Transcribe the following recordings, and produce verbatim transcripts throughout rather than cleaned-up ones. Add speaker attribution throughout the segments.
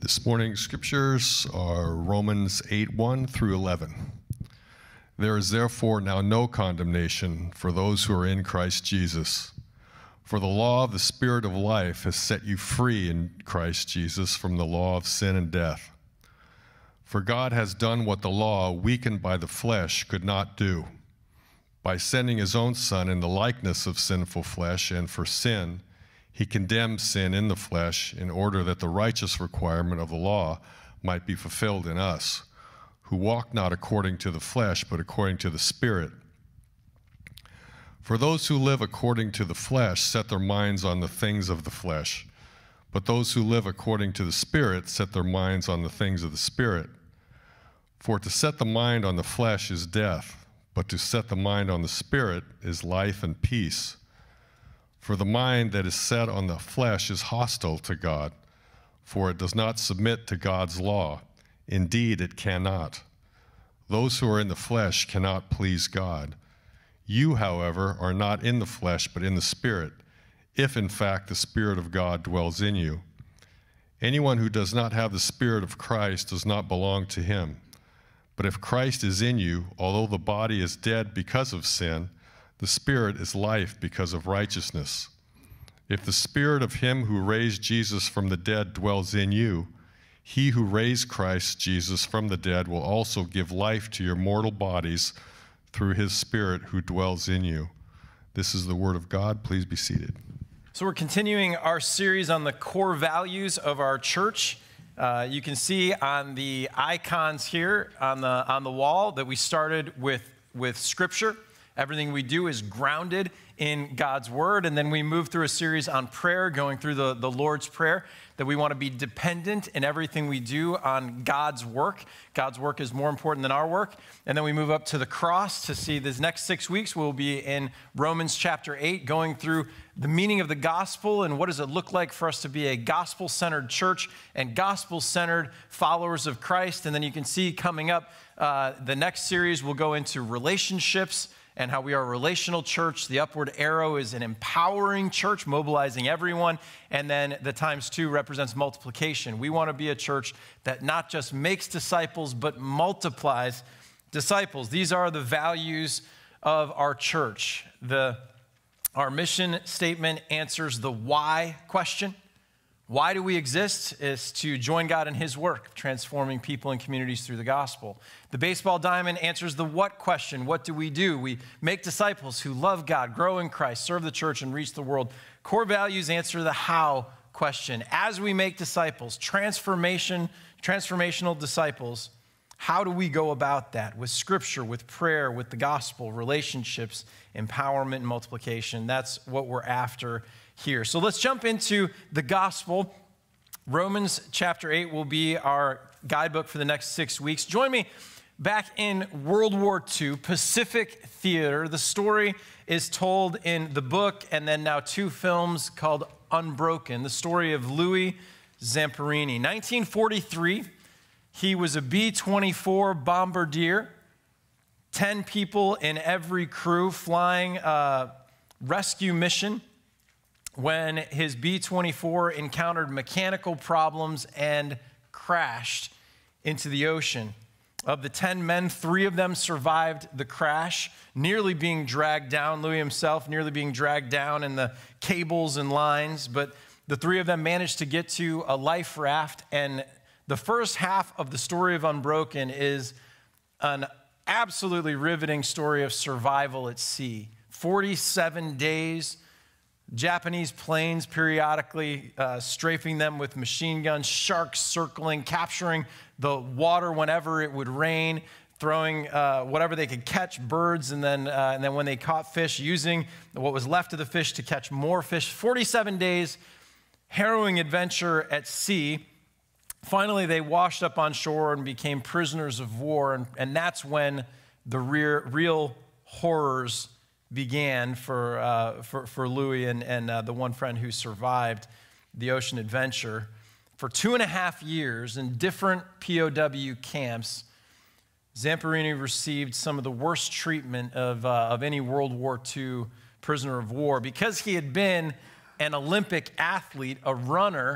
Speaker 1: This morning's scriptures are Romans eight, one through eleven. There is therefore now no condemnation for those who are in Christ Jesus. For the law of the Spirit of life has set you free in Christ Jesus from the law of sin and death. For God has done what the law, weakened by the flesh, could not do. By sending his own Son in the likeness of sinful flesh, and for sin, he condemned sin in the flesh in order that the righteous requirement of the law might be fulfilled in us, who walk not according to the flesh, but according to the Spirit. For those who live according to the flesh set their minds on the things of the flesh, but those who live according to the Spirit set their minds on the things of the Spirit. For to set the mind on the flesh is death, but to set the mind on the Spirit is life and peace. For the mind that is set on the flesh is hostile to God, for it does not submit to God's law. Indeed, it cannot. Those who are in the flesh cannot please God. You, however, are not in the flesh, but in the Spirit, if in fact the Spirit of God dwells in you. Anyone who does not have the Spirit of Christ does not belong to him. But if Christ is in you, although the body is dead because of sin, the Spirit is life because of righteousness. If the Spirit of him who raised Jesus from the dead dwells in you, he who raised Christ Jesus from the dead will also give life to your mortal bodies through his Spirit who dwells in you. This is the word of God. Please be seated.
Speaker 2: So we're continuing our series on the core values of our church. Uh, you can see on the icons here on the on the wall that we started with, with Scripture. Everything we do is grounded in God's word. And then we move through a series on prayer, going through the, the Lord's Prayer, that we want to be dependent in everything we do on God's work. God's work is more important than our work. And then we move up to the cross to see this next six weeks. We'll be in Romans chapter eight, going through the meaning of the gospel and what does it look like for us to be a gospel-centered church and gospel-centered followers of Christ. And then you can see coming up, uh, the next series will go into relationships and how we are a relational church. The upward arrow is an empowering church, mobilizing everyone. And then the times two represents multiplication. We want to be a church that not just makes disciples, but multiplies disciples. These are the values of our church. The, our mission statement answers the why question. Why do we exist? Is to join God in his work, transforming people and communities through the gospel. The baseball diamond answers the what question. What do we do? We make disciples who love God, grow in Christ, serve the church, and reach the world. Core values answer the how question. As we make disciples, transformation, transformational disciples, how do we go about that? With Scripture, with prayer, with the gospel, relationships, empowerment, and multiplication. That's what we're after here. So let's jump into the gospel. Romans chapter eight will be our guidebook for the next six weeks. Join me back in World War Two, Pacific Theater. The story is told in the book and then now two films called Unbroken, the story of Louis Zamperini. nineteen forty-three, he was a B twenty-four bombardier, ten people in every crew flying a rescue mission when his B twenty-four encountered mechanical problems and crashed into the ocean. Of the ten men, three of them survived the crash, nearly being dragged down, Louis himself nearly being dragged down in the cables and lines, but the three of them managed to get to a life raft, and the first half of the story of Unbroken is an absolutely riveting story of survival at sea. forty-seven days, Japanese planes periodically uh, strafing them with machine guns, sharks circling, capturing the water whenever it would rain, throwing uh, whatever they could catch, birds, and then, uh, and then when they caught fish, using what was left of the fish to catch more fish. forty-seven days, harrowing adventure at sea. Finally, they washed up on shore and became prisoners of war, and, and that's when the real, real horrors began for, uh, for, for Louis and, and uh, the one friend who survived the ocean adventure. For two and a half years in different P O W camps, Zamperini received some of the worst treatment of, uh, of any World War Two prisoner of war because he had been an Olympic athlete, a runner.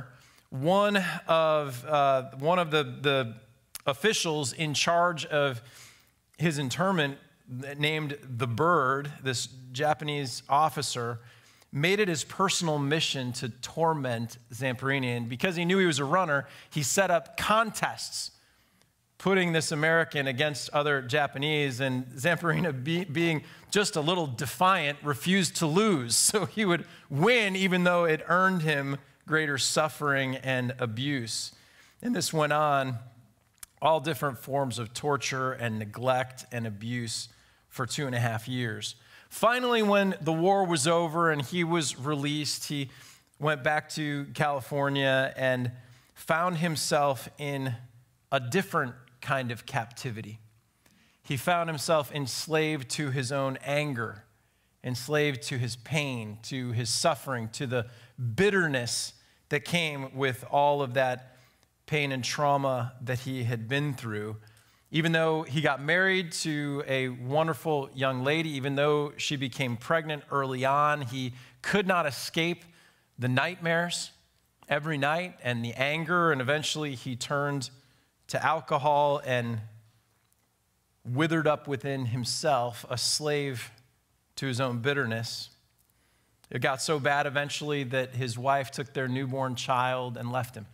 Speaker 2: one of, uh, one of the, the officials in charge of his internment, named the Bird, this Japanese officer, made it his personal mission to torment Zamperini. And because he knew he was a runner, he set up contests, putting this American against other Japanese. And Zamperini, be, being just a little defiant, refused to lose. So he would win, even though it earned him greater suffering and abuse. And this went on, all different forms of torture and neglect and abuse for two and a half years. Finally, when the war was over and he was released, he went back to California and found himself in a different kind of captivity. He found himself enslaved to his own anger, enslaved to his pain, to his suffering, to the bitterness that came with all of that pain and trauma that he had been through. Even though he got married to a wonderful young lady, even though she became pregnant early on, he could not escape the nightmares every night and the anger, and eventually he turned to alcohol and withered up within himself, a slave to his own bitterness. It got so bad eventually that his wife took their newborn child and left him.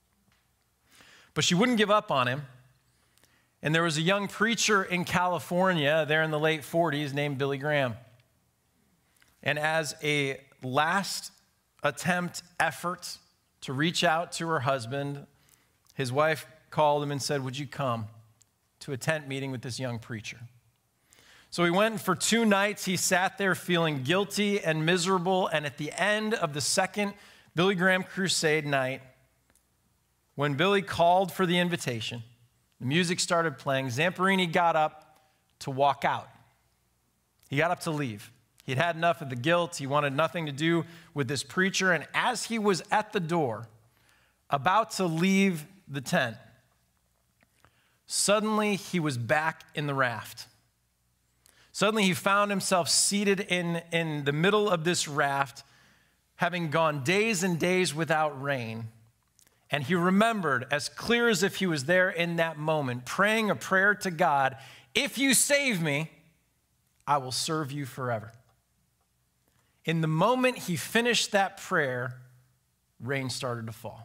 Speaker 2: But she wouldn't give up on him. And there was a young preacher in California there in the late forties named Billy Graham. And as a last attempt effort to reach out to her husband, his wife called him and said, "Would you come to a tent meeting with this young preacher?" So he went, and for two nights he sat there feeling guilty and miserable. And at the end of the second Billy Graham crusade night, when Billy called for the invitation, the music started playing, Zamperini got up to walk out. He got up to leave. He'd had enough of the guilt. He wanted nothing to do with this preacher. And as he was at the door, about to leave the tent, suddenly he was back in the raft. Suddenly he found himself seated in, in the middle of this raft, having gone days and days without rain. And he remembered, as clear as if he was there in that moment, praying a prayer to God, "If you save me, I will serve you forever." In the moment he finished that prayer, rain started to fall.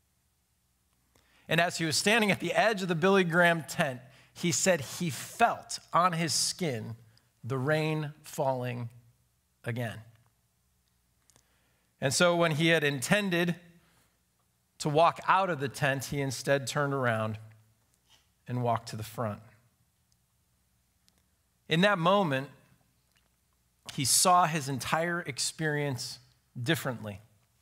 Speaker 2: And as he was standing at the edge of the Billy Graham tent, he said he felt on his skin the rain falling again. And so when he had intended to walk out of the tent, he instead turned around and walked to the front. In that moment, he saw his entire experience differently.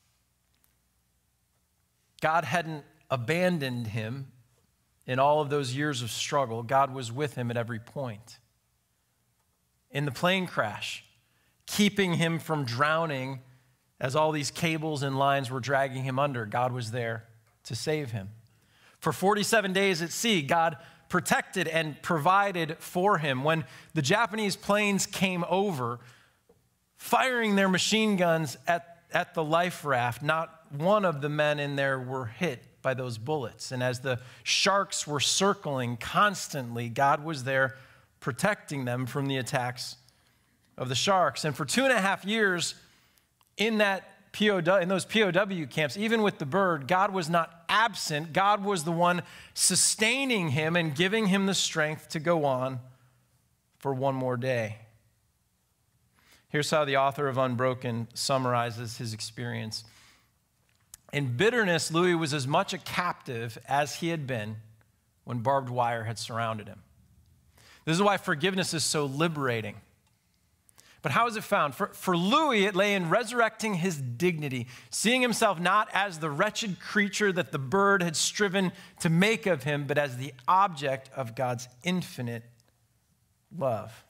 Speaker 2: God hadn't abandoned him in all of those years of struggle. God was with him at every point. In the plane crash, keeping him from drowning as all these cables and lines were dragging him under, God was there to save him. For forty-seven days at sea, God protected and provided for him. When the Japanese planes came over, firing their machine guns at, at the life raft, not one of the men in there were hit by those bullets. And as the sharks were circling constantly, God was there protecting them from the attacks of the sharks. And for two and a half years in that P O W, in those P O W camps, even with the Bird, God was not absent. God was the one sustaining him and giving him the strength to go on for one more day. Here's how the author of Unbroken summarizes his experience. In bitterness, Louis was as much a captive as he had been when barbed wire had surrounded him. This is why forgiveness is so liberating. But how is it found? For, for Louis, it lay in resurrecting his dignity, seeing himself not as the wretched creature that the Bird had striven to make of him, but as the object of God's infinite love.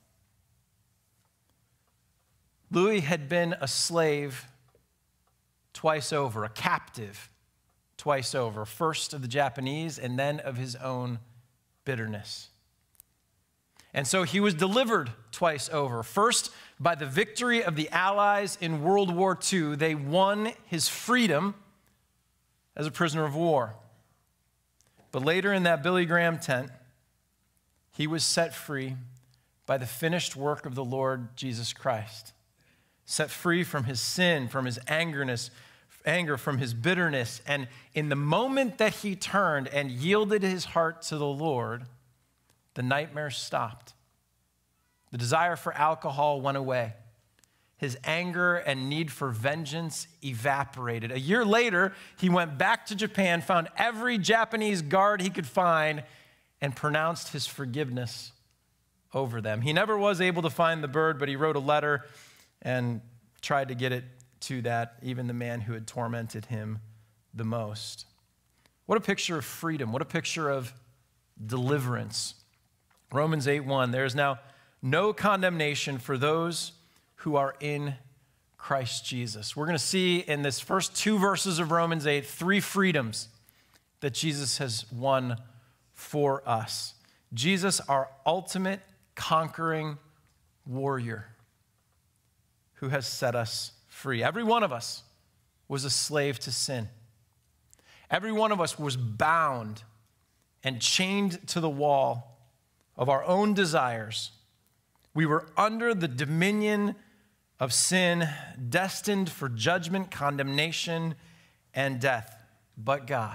Speaker 2: Louis had been a slave twice over, a captive twice over, first of the Japanese and then of his own bitterness. And so he was delivered twice over. First, by the victory of the Allies in World War Two, they won his freedom as a prisoner of war. But later in that Billy Graham tent, he was set free by the finished work of the Lord Jesus Christ. Set free from his sin, from his angerness, anger, from his bitterness. And in the moment that he turned and yielded his heart to the Lord, the nightmare stopped. The desire for alcohol went away. His anger and need for vengeance evaporated. A year later, he went back to Japan, found every Japanese guard he could find, and pronounced his forgiveness over them. He never was able to find the bird, but he wrote a letter and tried to get it to that, even the man who had tormented him the most. What a picture of freedom. What a picture of deliverance. Romans eight one, there is now no condemnation for those who are in Christ Jesus. We're going to see in this first two verses of Romans eight, three freedoms that Jesus has won for us. Jesus, our ultimate conquering warrior who has set us free. Every one of us was a slave to sin. Every one of us was bound and chained to the wall of our own desires. We were under the dominion of sin, destined for judgment, condemnation, and death. But God,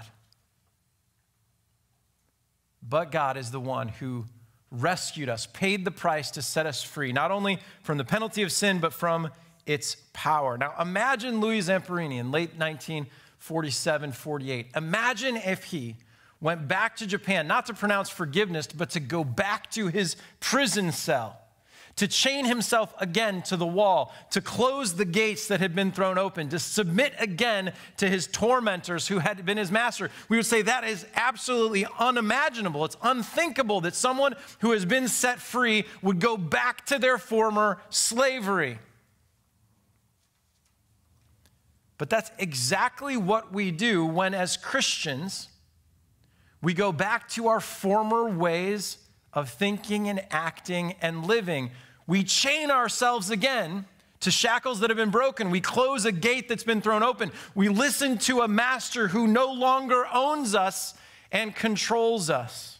Speaker 2: but God is the one who rescued us, paid the price to set us free, not only from the penalty of sin, but from its power. Now, imagine Louis Zamperini in late nineteen forty-seven, forty-eight. Imagine if he went back to Japan, not to pronounce forgiveness, but to go back to his prison cell, to chain himself again to the wall, to close the gates that had been thrown open, to submit again to his tormentors who had been his master. We would say that is absolutely unimaginable. It's unthinkable that someone who has been set free would go back to their former slavery. But that's exactly what we do when, as Christians, we go back to our former ways of thinking and acting and living. We chain ourselves again to shackles that have been broken. We close a gate that's been thrown open. We listen to a master who no longer owns us and controls us.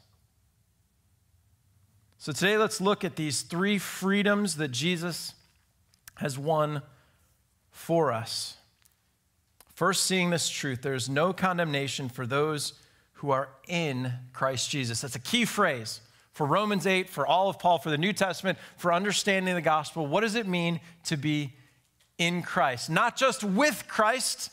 Speaker 2: So today let's look at these three freedoms that Jesus has won for us. First, seeing this truth, there is no condemnation for those who are in Christ Jesus. That's a key phrase for Romans eight, for all of Paul, for the New Testament, for understanding the gospel. What does it mean to be in Christ? Not just with Christ,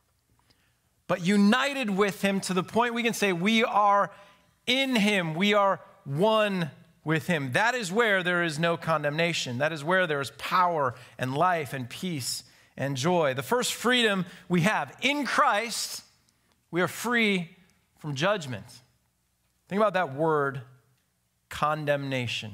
Speaker 2: but united with him to the point we can say we are in him. We are one with him. That is where there is no condemnation. That is where there is power and life and peace and joy. The first freedom we have in Christ, we are free from judgment. Think about that word, condemnation.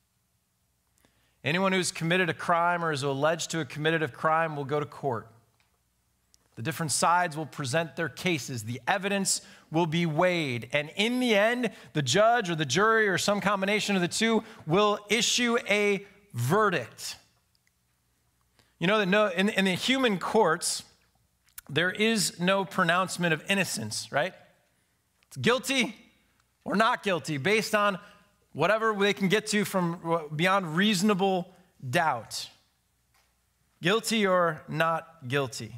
Speaker 2: Anyone who's committed a crime or is alleged to have committed a crime will go to court. The different sides will present their cases. The evidence will be weighed. And in the end, the judge or the jury or some combination of the two will issue a verdict. You know that no, in, in the human courts, there is no pronouncement of innocence, right? It's guilty or not guilty based on whatever they can get to from beyond reasonable doubt. Guilty or not guilty,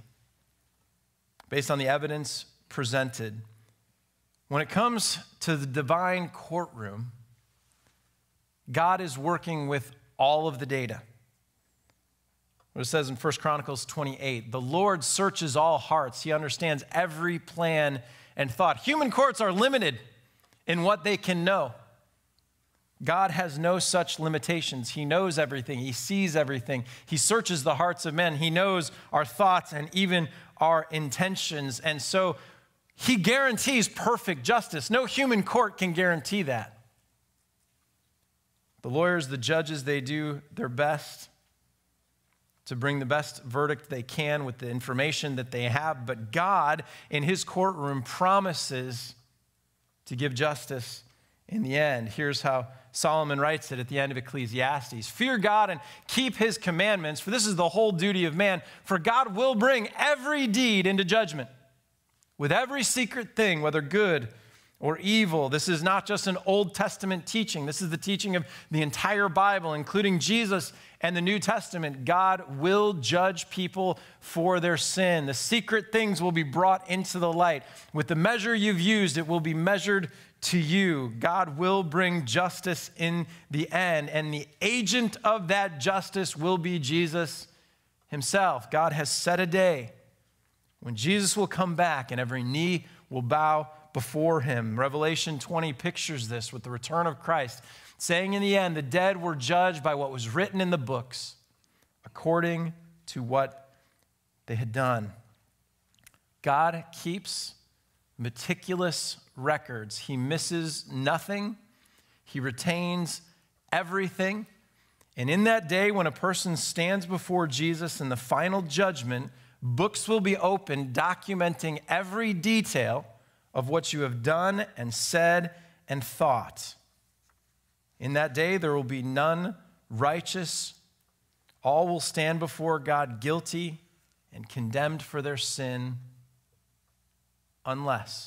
Speaker 2: based on the evidence presented. When it comes to the divine courtroom, God is working with all of the data. What it says in First Chronicles twenty-eight, the Lord searches all hearts. He understands every plan and thought. Human courts are limited in what they can know. God has no such limitations. He knows everything. He sees everything. He searches the hearts of men. He knows our thoughts and even our intentions. And so he guarantees perfect justice. No human court can guarantee that. The lawyers, the judges, they do their best to bring the best verdict they can with the information that they have. But God, in his courtroom, promises to give justice in the end. Here's how Solomon writes it at the end of Ecclesiastes. Fear God and keep his commandments, for this is the whole duty of man. For God will bring every deed into judgment with every secret thing, whether good or evil. This is not just an Old Testament teaching. This is the teaching of the entire Bible, including Jesus and the New Testament. God will judge people for their sin. The secret things will be brought into the light. With the measure you've used, it will be measured to you. God will bring justice in the end, and the agent of that justice will be Jesus himself. God has set a day when Jesus will come back and every knee will bow before him. Revelation twenty pictures this with the return of Christ, saying in the end, the dead were judged by what was written in the books according to what they had done. God keeps meticulous records. He misses nothing. He retains everything. And in that day, when a person stands before Jesus in the final judgment, books will be opened documenting every detail of what you have done and said and thought. In that day, there will be none righteous. All will stand before God guilty and condemned for their sin, unless,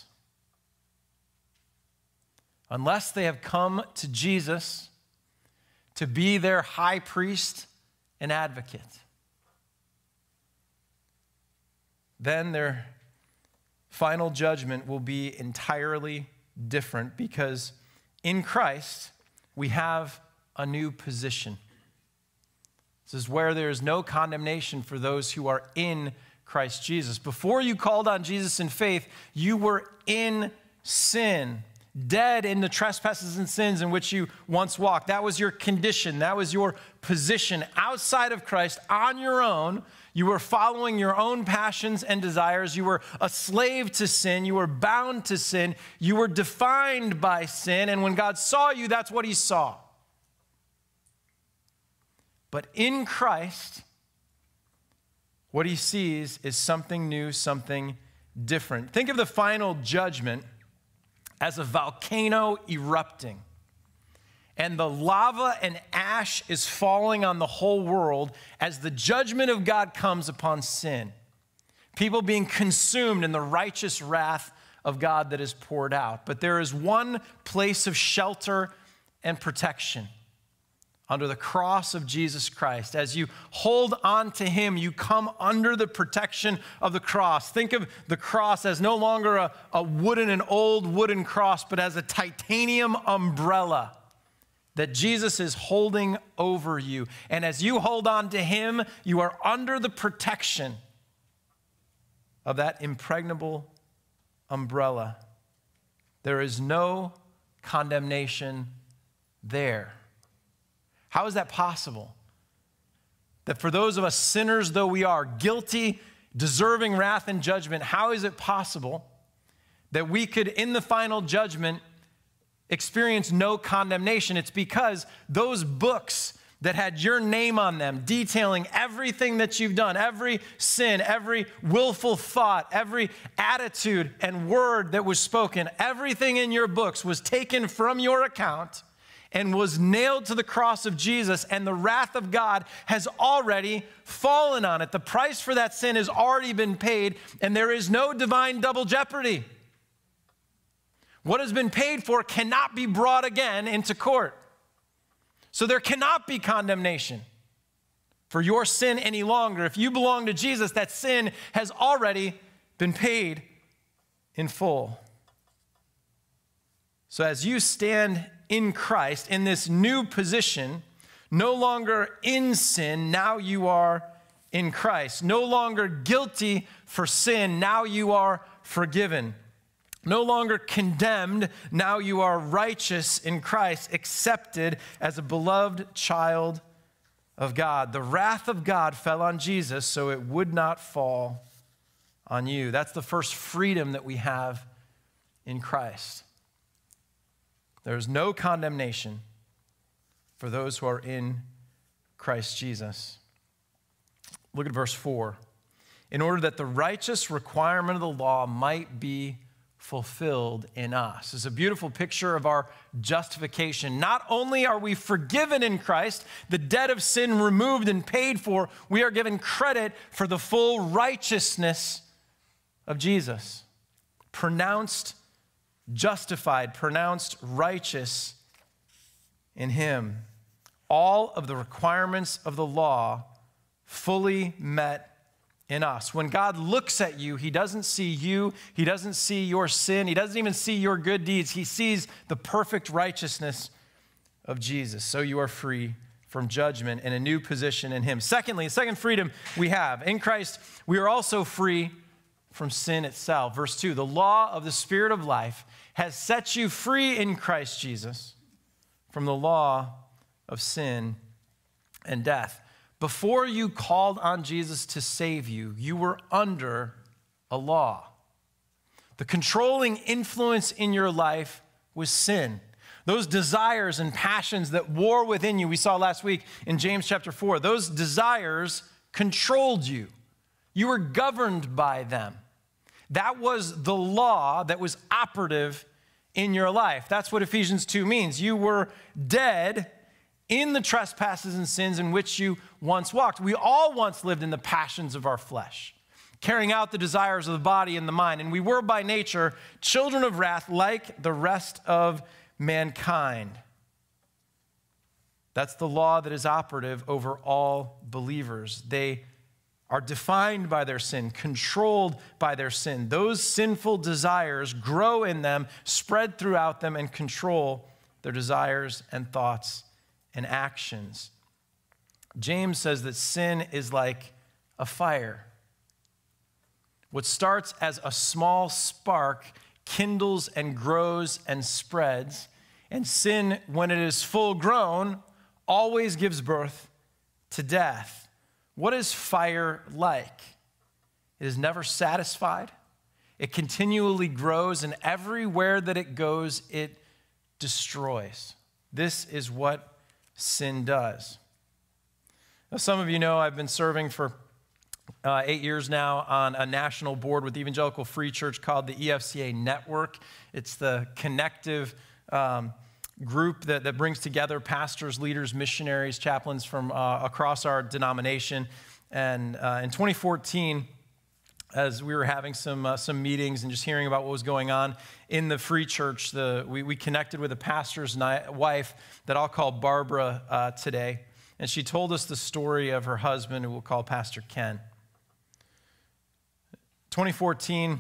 Speaker 2: unless they have come to Jesus to be their high priest and advocate. Then their final judgment will be entirely different, because in Christ we have a new position. This is where there is no condemnation for those who are in Christ Jesus. Before you called on Jesus in faith, you were in sin, dead in the trespasses and sins in which you once walked. That was your condition. That was your position. Outside of Christ, on your own, you were following your own passions and desires. You were a slave to sin. You were bound to sin. You were defined by sin. And when God saw you, that's what he saw. But in Christ, what he sees is something new, something different. Think of the final judgment as a volcano erupting, and the lava and ash is falling on the whole world as the judgment of God comes upon sin. People being consumed in the righteous wrath of God that is poured out. But there is one place of shelter and protection under the cross of Jesus Christ. As you hold on to him, you come under the protection of the cross. Think of the cross as no longer a, a wooden, an old wooden cross, but as a titanium umbrella that Jesus is holding over you. And as you hold on to him, you are under the protection of that impregnable umbrella. There is no condemnation there. How is that possible? That for those of us sinners, though we are, guilty, deserving wrath and judgment, how is it possible that we could, in the final judgment, experience no condemnation? It's because those books that had your name on them, detailing everything that you've done, every sin, every willful thought, every attitude and word that was spoken, everything in your books was taken from your account and was nailed to the cross of Jesus, and the wrath of God has already fallen on it. The price for that sin has already been paid, and there is no divine double jeopardy. What has been paid for cannot be brought again into court. So there cannot be condemnation for your sin any longer. If you belong to Jesus, that sin has already been paid in full. So as you stand in Christ, in this new position, no longer in sin, now you are in Christ. No longer guilty for sin, now you are forgiven. No longer condemned, now you are righteous in Christ, accepted as a beloved child of God. The wrath of God fell on Jesus so it would not fall on you. That's the first freedom that we have in Christ. There is no condemnation for those who are in Christ Jesus. Look at verse four. In order that the righteous requirement of the law might be fulfilled in us. It's a beautiful picture of our justification. Not only are we forgiven in Christ, the debt of sin removed and paid for, we are given credit for the full righteousness of Jesus. pronounced justified, pronounced righteous in him. All of the requirements of the law fully met in us. When God looks at you, he doesn't see you, he doesn't see your sin, he doesn't even see your good deeds. He sees the perfect righteousness of Jesus. So you are free from judgment in a new position in him. Secondly, the second freedom we have in Christ, we are also free from sin itself. Verse two, the law of the Spirit of life has set you free in Christ Jesus from the law of sin and death. Before you called on Jesus to save you, you were under a law. The controlling influence in your life was sin. Those desires and passions that war within you, we saw last week in James chapter four, those desires controlled you. You were governed by them. That was the law that was operative in your life. That's what Ephesians two means. You were dead in the trespasses and sins in which you once walked. We all once lived in the passions of our flesh, carrying out the desires of the body and the mind. And we were by nature children of wrath like the rest of mankind. That's the law that is operative over all believers. They are defined by their sin, controlled by their sin. Those sinful desires grow in them, spread throughout them, and control their desires and thoughts and actions. James says that sin is like a fire. What starts as a small spark kindles and grows and spreads, and sin, when it is full grown, always gives birth to death. What is fire like? It is never satisfied. It continually grows, and everywhere that it goes, it destroys. This is what sin does. Now, some of you know I've been serving for uh, eight years now on a national board with Evangelical Free Church called the E F C A Network. It's the connective um, group that, that brings together pastors, leaders, missionaries, chaplains from uh, across our denomination. And uh, in twenty fourteen, as we were having some uh, some meetings and just hearing about what was going on in the Free Church, the, we, we connected with a pastor's ni- wife that I'll call Barbara uh, today. And she told us the story of her husband, who we'll call Pastor Ken. twenty fourteen,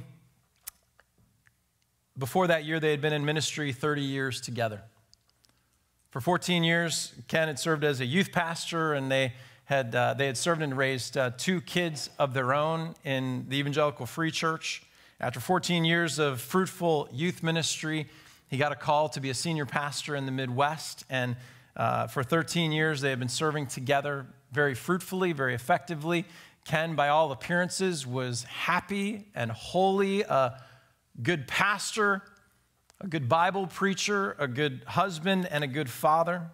Speaker 2: before that year, they had been in ministry thirty years together. For fourteen years, Ken had served as a youth pastor, and they had uh, they had served and raised uh, two kids of their own in the Evangelical Free Church. After fourteen years of fruitful youth ministry, he got a call to be a senior pastor in the Midwest, and uh, for thirteen years, they had been serving together very fruitfully, very effectively. Ken, by all appearances, was happy and holy, a good pastor, a good Bible preacher, a good husband, and a good father.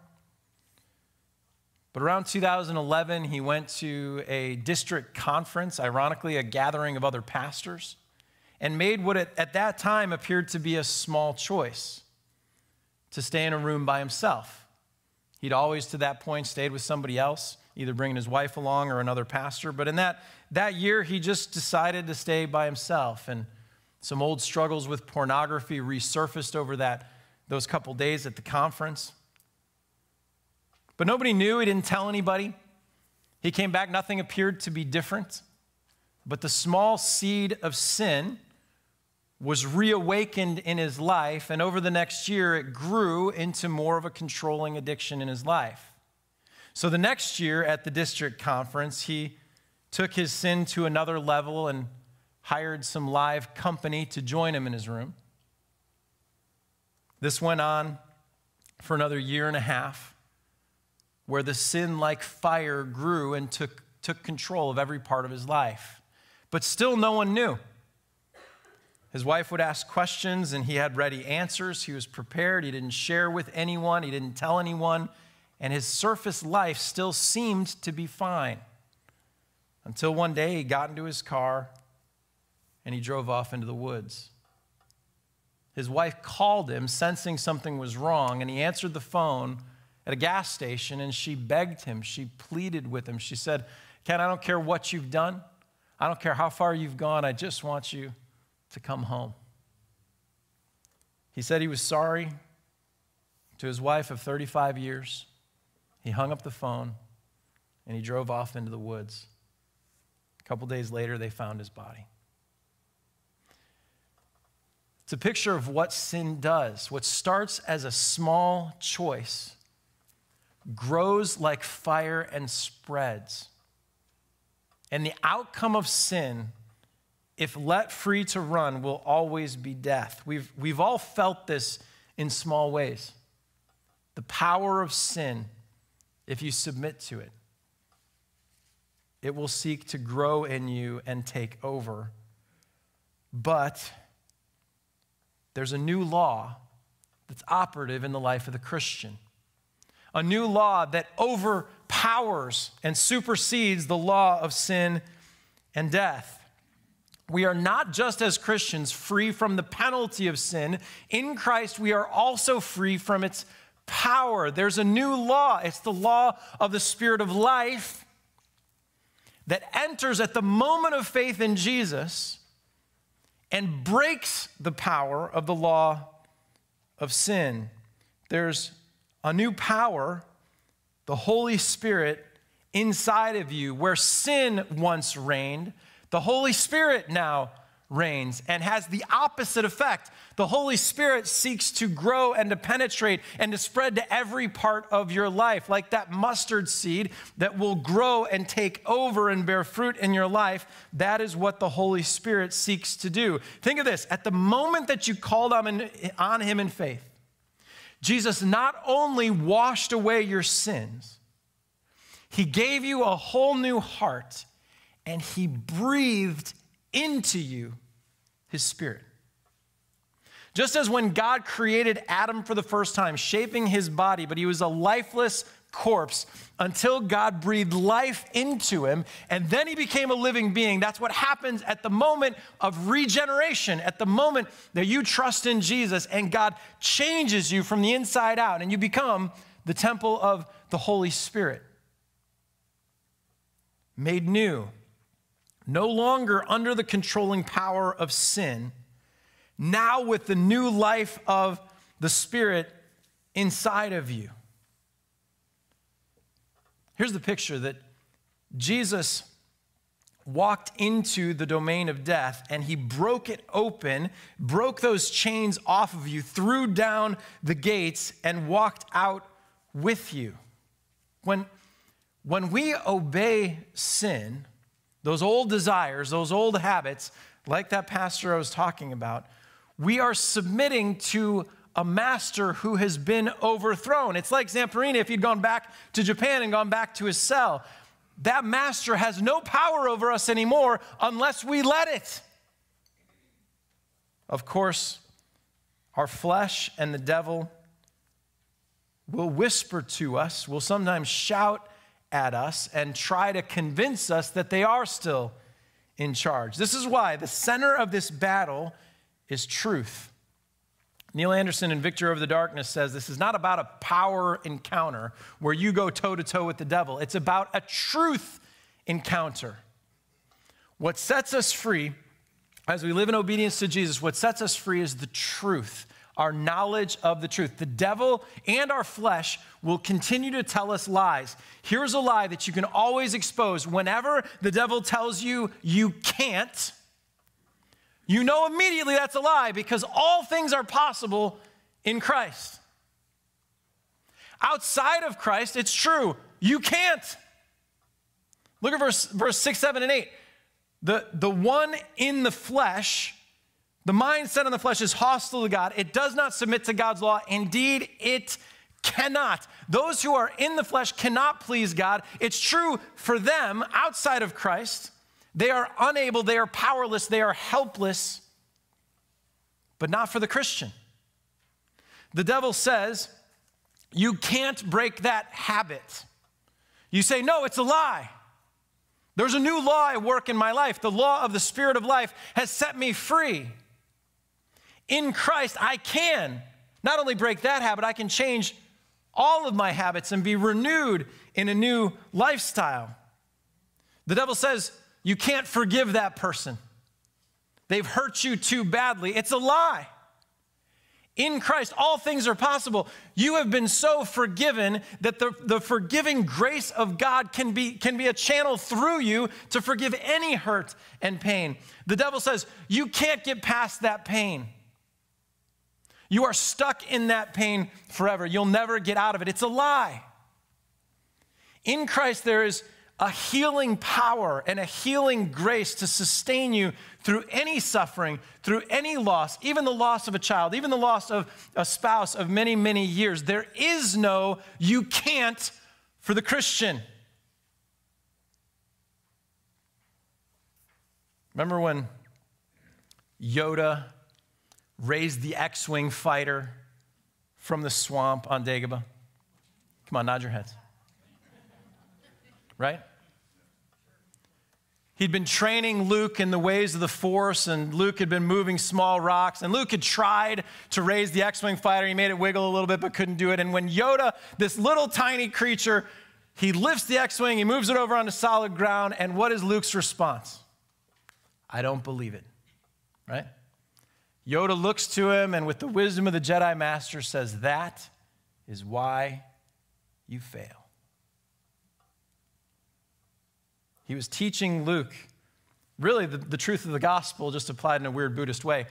Speaker 2: But around two thousand eleven, he went to a district conference, ironically, a gathering of other pastors, and made what it, at that time appeared to be a small choice: to stay in a room by himself. He'd always, to that point, stayed with somebody else, either bringing his wife along or another pastor. But in that, that year, he just decided to stay by himself. And some old struggles with pornography resurfaced over that those couple days at the conference. But nobody knew. He didn't tell anybody. He came back. Nothing appeared to be different. But the small seed of sin was reawakened in his life, and over the next year, it grew into more of a controlling addiction in his life. So the next year at the district conference, he took his sin to another level and hired some live company to join him in his room. This went on for another year and a half, where the sin like fire grew and took, took control of every part of his life. But still no one knew. His wife would ask questions, and he had ready answers. He was prepared. He didn't share with anyone. He didn't tell anyone. And his surface life still seemed to be fine. Until one day he got into his car, and he drove off into the woods. His wife called him, sensing something was wrong, and he answered the phone at a gas station, and she begged him. She pleaded with him. She said, "Ken, I don't care what you've done. I don't care how far you've gone. I just want you to come home." He said he was sorry to his wife of thirty-five years. He hung up the phone, and he drove off into the woods. A couple days later, they found his body. It's a picture of what sin does. What starts as a small choice grows like fire and spreads. And the outcome of sin, if let free to run, will always be death. We've, we've all felt this in small ways. The power of sin, if you submit to it, it will seek to grow in you and take over. But there's a new law that's operative in the life of the Christian. A new law that overpowers and supersedes the law of sin and death. We are not just as Christians free from the penalty of sin. In Christ, we are also free from its power. There's a new law. It's the law of the Spirit of life that enters at the moment of faith in Jesus and breaks the power of the law of sin. There's a new power, the Holy Spirit inside of you. Where sin once reigned, the Holy Spirit now reigns and has the opposite effect. The Holy Spirit seeks to grow and to penetrate and to spread to every part of your life, like that mustard seed that will grow and take over and bear fruit in your life. That is what the Holy Spirit seeks to do. Think of this. At the moment that you called on, on him in faith, Jesus not only washed away your sins, he gave you a whole new heart, and he breathed into you his Spirit. Just as when God created Adam for the first time, shaping his body, but he was a lifeless corpse until God breathed life into him, and then he became a living being. That's what happens at the moment of regeneration, at the moment that you trust in Jesus and God changes you from the inside out, and you become the temple of the Holy Spirit. Made new. No longer under the controlling power of sin, now with the new life of the Spirit inside of you. Here's the picture that Jesus walked into the domain of death and he broke it open, broke those chains off of you, threw down the gates, and walked out with you. When, when we obey sin, those old desires, those old habits, like that pastor I was talking about, we are submitting to a master who has been overthrown. It's like Zamperini, if he'd gone back to Japan and gone back to his cell. That master has no power over us anymore unless we let it. Of course, our flesh and the devil will whisper to us, will sometimes shout at us and try to convince us that they are still in charge. This is why the center of this battle is truth. Neil Anderson in Victory Over the Darkness says this is not about a power encounter where you go toe-to-toe with the devil. It's about a truth encounter. What sets us free as we live in obedience to Jesus, what sets us free is the truth. Our knowledge of the truth. The devil and our flesh will continue to tell us lies. Here's a lie that you can always expose. Whenever the devil tells you you can't, you know immediately that's a lie because all things are possible in Christ. Outside of Christ, it's true. You can't. Look at verse, verse six, seven, and eight. The, the one in the flesh, the mindset on the flesh is hostile to God. It does not submit to God's law. Indeed, it cannot. Those who are in the flesh cannot please God. It's true for them outside of Christ. They are unable, they are powerless, they are helpless, but not for the Christian. The devil says, you can't break that habit. You say, no, it's a lie. There's a new law at work in my life. The law of the Spirit of life has set me free. In Christ, I can not only break that habit, I can change all of my habits and be renewed in a new lifestyle. The devil says, you can't forgive that person. They've hurt you too badly. It's a lie. In Christ, all things are possible. You have been so forgiven that the, the forgiving grace of God can be, can be a channel through you to forgive any hurt and pain. The devil says, you can't get past that pain. You are stuck in that pain forever. You'll never get out of it. It's a lie. In Christ, there is a healing power and a healing grace to sustain you through any suffering, through any loss, even the loss of a child, even the loss of a spouse of many, many years. There is no you can't for the Christian. Remember when Yoda raised the X-Wing fighter from the swamp on Dagobah? Come on, nod your heads. Right? He'd been training Luke in the ways of the Force, and Luke had been moving small rocks, and Luke had tried to raise the X-Wing fighter. He made it wiggle a little bit, but couldn't do it. And when Yoda, this little tiny creature, he lifts the X-Wing, he moves it over onto solid ground, and what is Luke's response? I don't believe it, right? Yoda looks to him, and with the wisdom of the Jedi Master says, that is why you fail. He was teaching Luke, really the, the truth of the gospel, just applied in a weird Buddhist way.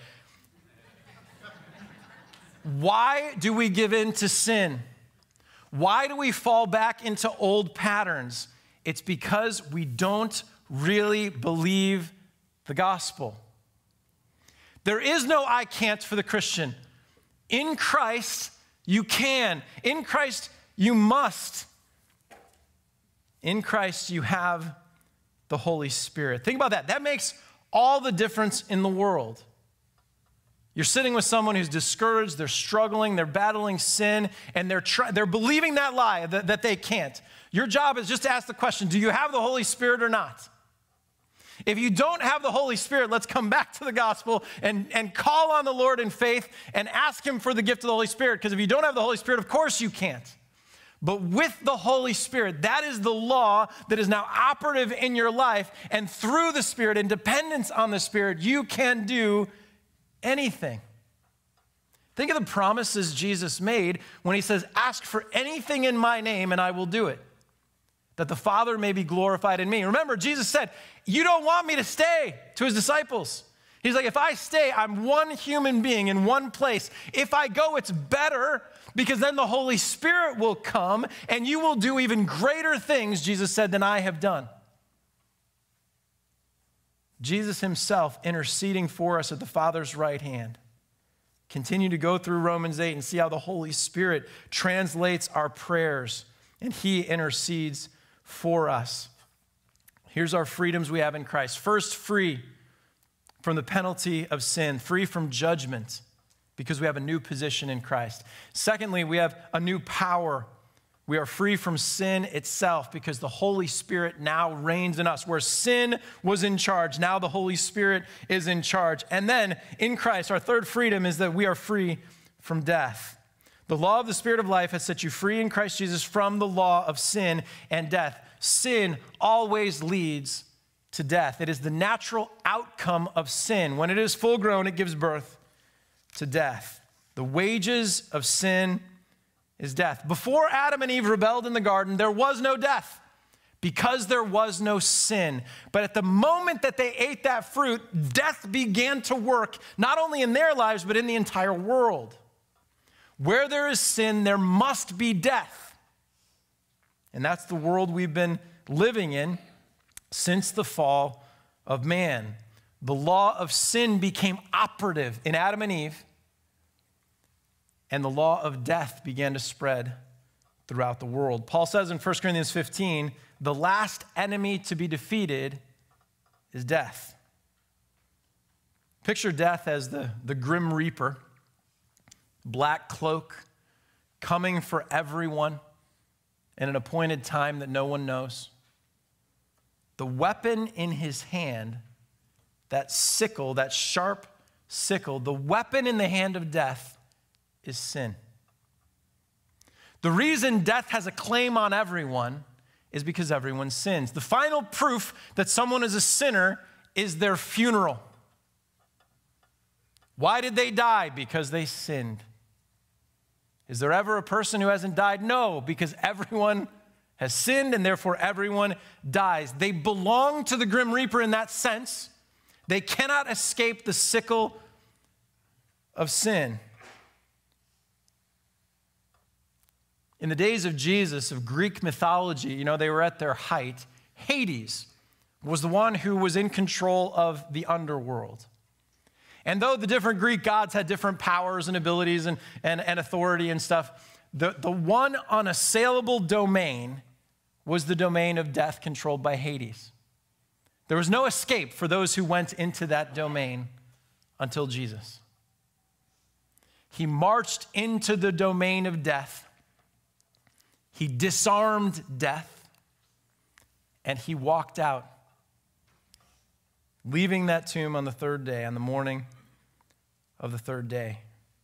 Speaker 2: Why do we give in to sin? Why do we fall back into old patterns? It's because we don't really believe the gospel. There is no I can't for the Christian. In Christ, you can. In Christ, you must. In Christ, you have the Holy Spirit. Think about that. That makes all the difference in the world. You're sitting with someone who's discouraged, they're struggling, they're battling sin, and they're try- they're believing that lie that, that they can't. Your job is just to ask the question, do you have the Holy Spirit or not? If you don't have the Holy Spirit, let's come back to the gospel and, and call on the Lord in faith and ask him for the gift of the Holy Spirit, because if you don't have the Holy Spirit, of course you can't. But with the Holy Spirit, that is the law that is now operative in your life. And through the Spirit and dependence on the Spirit, you can do anything. Think of the promises Jesus made when he says, ask for anything in my name and I will do it, that the Father may be glorified in me. Remember, Jesus said, you don't want me to stay, to his disciples. He's like, if I stay, I'm one human being in one place. If I go, it's better, because then the Holy Spirit will come and you will do even greater things, Jesus said, than I have done. Jesus himself interceding for us at the Father's right hand. Continue to go through Romans eight and see how the Holy Spirit translates our prayers and he intercedes for us. Here's our freedoms we have in Christ. First, free from the penalty of sin, free from judgment, because we have a new position in Christ. Secondly, we have a new power. We are free from sin itself because the Holy Spirit now reigns in us. Where sin was in charge, now the Holy Spirit is in charge. And then in Christ, our third freedom is that we are free from death. The law of the Spirit of life has set you free in Christ Jesus from the law of sin and death. Sin always leads to death. It is the natural outcome of sin. When it is full grown, it gives birth to death. The wages of sin is death. Before Adam and Eve rebelled in the garden, there was no death because there was no sin. But at the moment that they ate that fruit, death began to work, not only in their lives, but in the entire world. Where there is sin, there must be death. And that's the world we've been living in since the fall of man. The law of sin became operative in Adam and Eve, and the law of death began to spread throughout the world. Paul says in First Corinthians fifteen, the last enemy to be defeated is death. Picture death as the, the grim reaper, black cloak, coming for everyone in an appointed time that no one knows. The weapon in his hand, that sickle, that sharp sickle, the weapon in the hand of death is sin. The reason death has a claim on everyone is because everyone sins. The final proof that someone is a sinner is their funeral. Why did they die? Because they sinned. Is there ever a person who hasn't died? No, because everyone has sinned and therefore everyone dies. They belong to the Grim Reaper in that sense. They cannot escape the sickle of sin. In the days of Jesus, of Greek mythology, you know, they were at their height. Hades was the one who was in control of the underworld. And though the different Greek gods had different powers and abilities and, and, and authority and stuff, the, the one unassailable domain was the domain of death controlled by Hades. There was no escape for those who went into that domain until Jesus. He marched into the domain of death. He disarmed death, and he walked out, leaving that tomb on the third day, on the morning of the third day.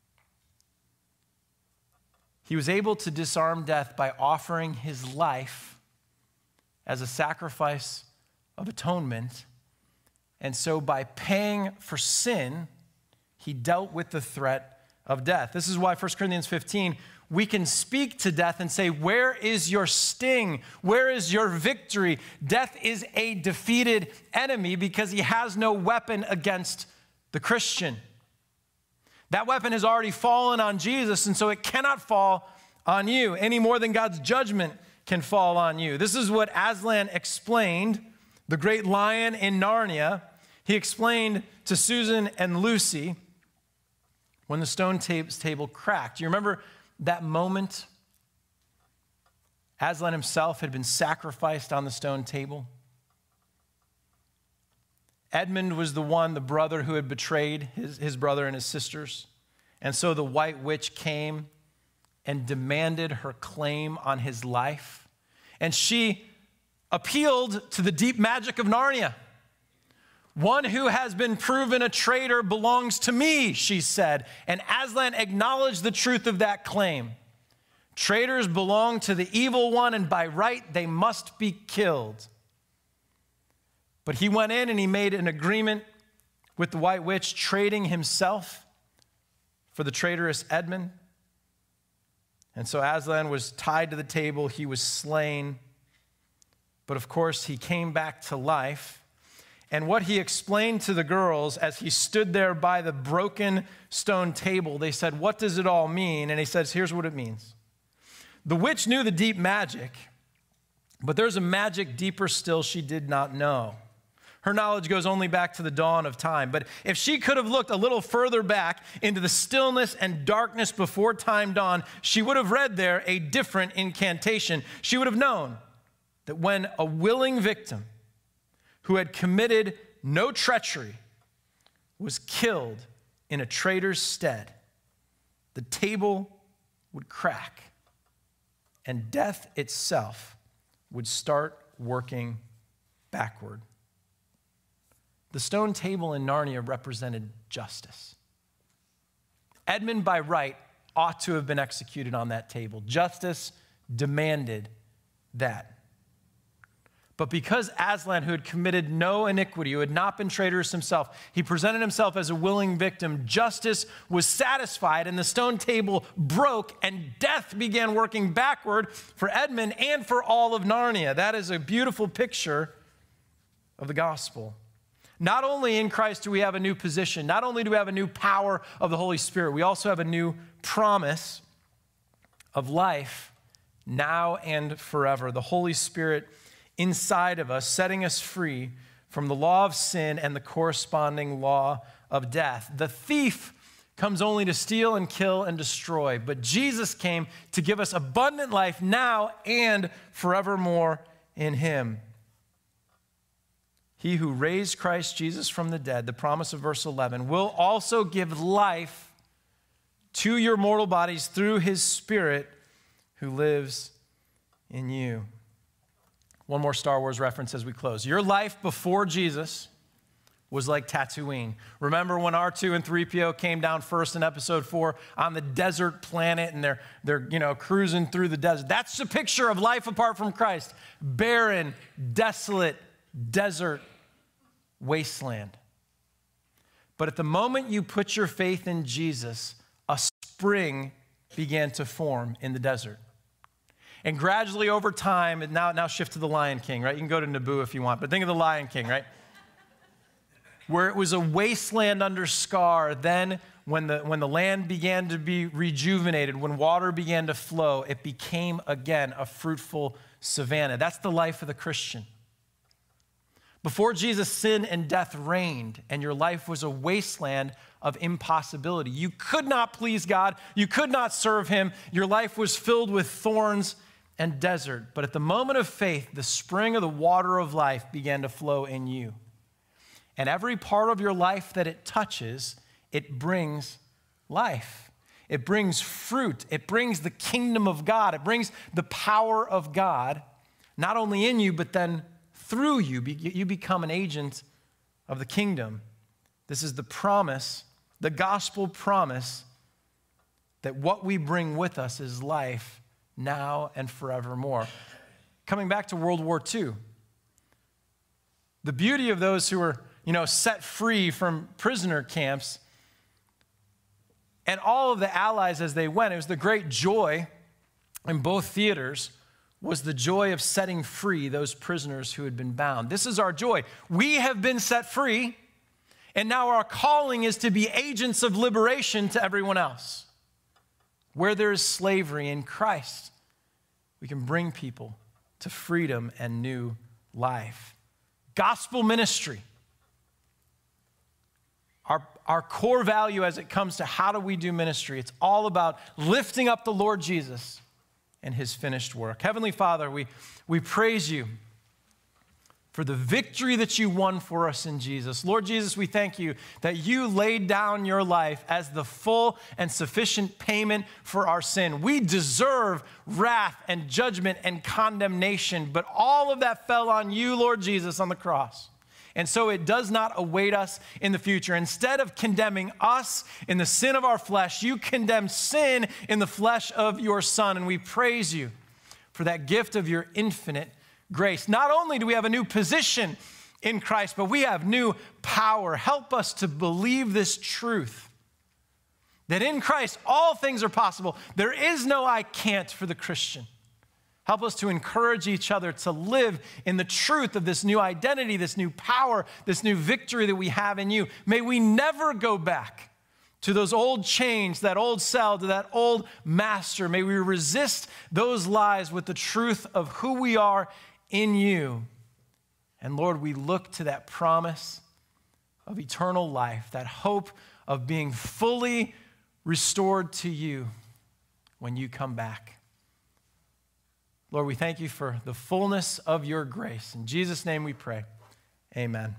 Speaker 2: He was able to disarm death by offering his life as a sacrifice of atonement. And so by paying for sin, he dealt with the threat of death. This is why First Corinthians fifteen, we can speak to death and say, where is your sting? Where is your victory? Death is a defeated enemy because he has no weapon against the Christian. That weapon has already fallen on Jesus, and so it cannot fall on you any more than God's judgment can fall on you. This is what Aslan explained, the great lion in Narnia. He explained to Susan and Lucy when the stone table cracked. You remember that moment? Aslan himself had been sacrificed on the stone table. Edmund was the one, the brother who had betrayed his, his brother and his sisters. And so the White Witch came and demanded her claim on his life. And she appealed to the deep magic of Narnia. One who has been proven a traitor belongs to me, she said. And Aslan acknowledged the truth of that claim. Traitors belong to the evil one, and by right they must be killed. But he went in and he made an agreement with the White Witch, trading himself for the traitorous Edmund. And so Aslan was tied to the table. He was slain. But of course, he came back to life. And what he explained to the girls as he stood there by the broken stone table, they said, what does it all mean? And he says, here's what it means. The witch knew the deep magic, but there's a magic deeper still she did not know. Her knowledge goes only back to the dawn of time. But if she could have looked a little further back into the stillness and darkness before time dawned, she would have read there a different incantation. She would have known that when a willing victim who had committed no treachery was killed in a traitor's stead, the table would crack and death itself would start working backward. The stone table in Narnia represented justice. Edmund, by right, ought to have been executed on that table. Justice demanded that. But because Aslan, who had committed no iniquity, who had not been traitorous himself, he presented himself as a willing victim, justice was satisfied and the stone table broke and death began working backward for Edmund and for all of Narnia. That is a beautiful picture of the gospel. Not only in Christ do we have a new position, not only do we have a new power of the Holy Spirit, we also have a new promise of life now and forever. The Holy Spirit inside of us, setting us free from the law of sin and the corresponding law of death. The thief comes only to steal and kill and destroy, but Jesus came to give us abundant life now and forevermore in him. He who raised Christ Jesus from the dead, the promise of verse eleven, will also give life to your mortal bodies through his Spirit who lives in you. One more Star Wars reference as we close. Your life before Jesus was like Tatooine. Remember when R two and three P O came down first in episode four on the desert planet and they're, they're you know, cruising through the desert. That's the picture of life apart from Christ. Barren, desolate, desert, wasteland. But at the moment you put your faith in Jesus, a spring began to form in the desert. And gradually over time, and now, now shift to the Lion King, right? You can go to Naboo if you want, but think of the Lion King, right? Where it was a wasteland under Scar, then when the, when the land began to be rejuvenated, when water began to flow, it became again a fruitful savanna. That's the life of the Christian. Before Jesus, sin and death reigned, and your life was a wasteland of impossibility. You could not please God. You could not serve him. Your life was filled with thorns and desert. But at the moment of faith, the spring of the water of life began to flow in you. And every part of your life that it touches, it brings life. It brings fruit. It brings the kingdom of God. It brings the power of God, not only in you, but then through you. You become an agent of the kingdom. This is the promise, the gospel promise, that what we bring with us is life now and forevermore. Coming back to World War Two, the beauty of those who were, you know, set free from prisoner camps and all of the Allies as they went, it was the great joy in both theaters was the joy of setting free those prisoners who had been bound. This is our joy. We have been set free, and now our calling is to be agents of liberation to everyone else. Where there is slavery in Christ, we can bring people to freedom and new life. Gospel ministry. Our, our core value as it comes to how do we do ministry, it's all about lifting up the Lord Jesus and his finished work. Heavenly Father, we, we praise you for the victory that you won for us in Jesus. Lord Jesus, we thank you that you laid down your life as the full and sufficient payment for our sin. We deserve wrath and judgment and condemnation, but all of that fell on you, Lord Jesus, on the cross. And so it does not await us in the future. Instead of condemning us in the sin of our flesh, you condemn sin in the flesh of your Son. And we praise you for that gift of your infinite grace. Not only do we have a new position in Christ, but we have new power. Help us to believe this truth, that in Christ all things are possible. There is no I can't for the Christian. Help us to encourage each other to live in the truth of this new identity, this new power, this new victory that we have in you. May we never go back to those old chains, that old cell, to that old master. May we resist those lies with the truth of who we are in you. And Lord, we look to that promise of eternal life, that hope of being fully restored to you when you come back. Lord, we thank you for the fullness of your grace. In Jesus' name we pray. Amen.